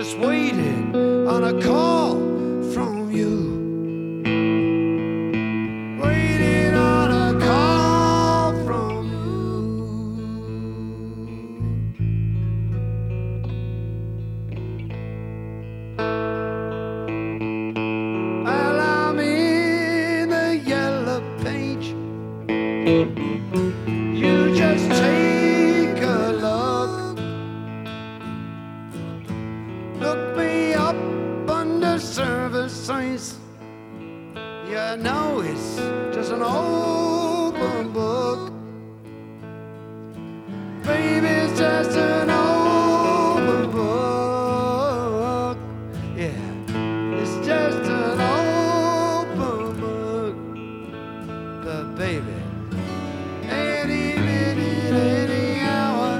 just waiting on a call from you. Waiting on a call from you. Well, I'm in the yellow page. You just take a look. Look me up under services. You know it's just an open book. Baby, it's just an open book. Yeah, it's just an open book. But baby, any minute, any hour,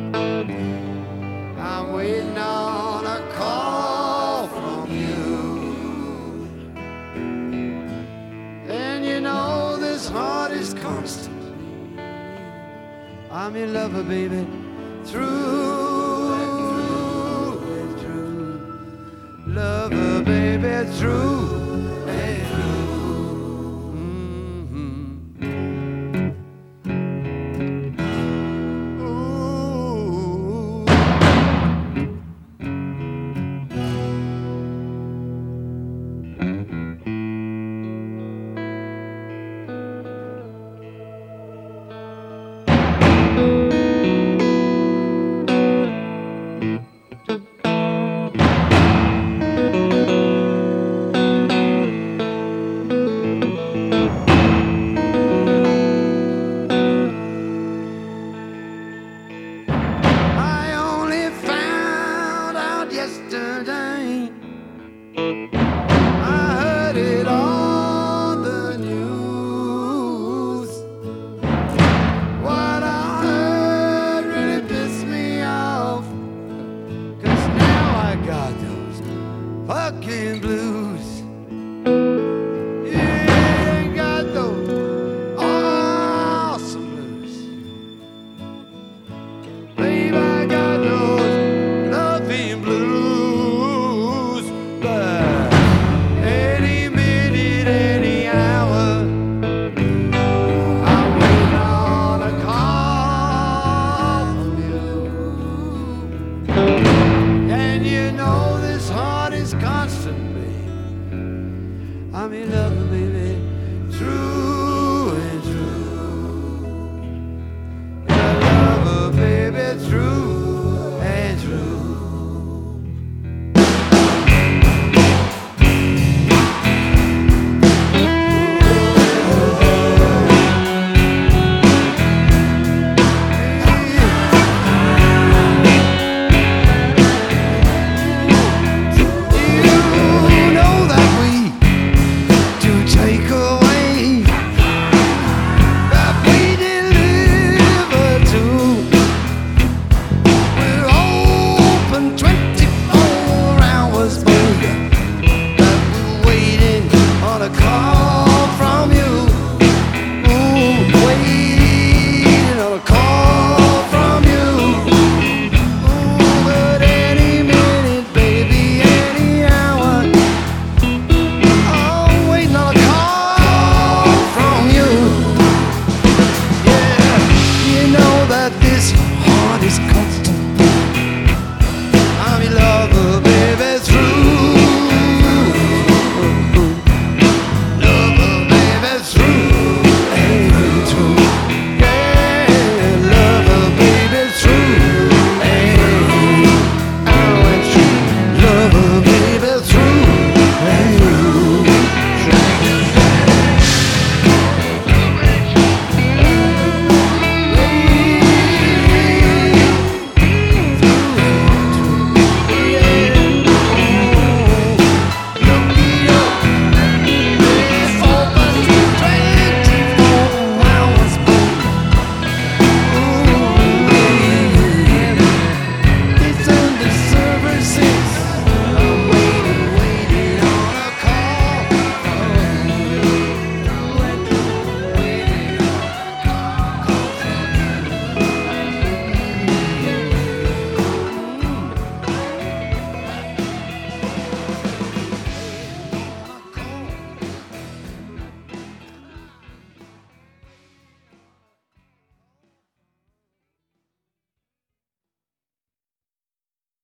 I'm waiting on a call from you. And you know this heart is constant. I'm your lover, baby, through and through. Lover, baby, through and through. Ooh. I only found out yesterday. I heard it on the news. What I heard really pissed me off. 'Cause now I got those fucking blues. You ain't got those awesome blues. Babe, I got those loving blues. But any minute, any hour, I'm waiting on a call from you. And you know this heart is constantly, I'm in love.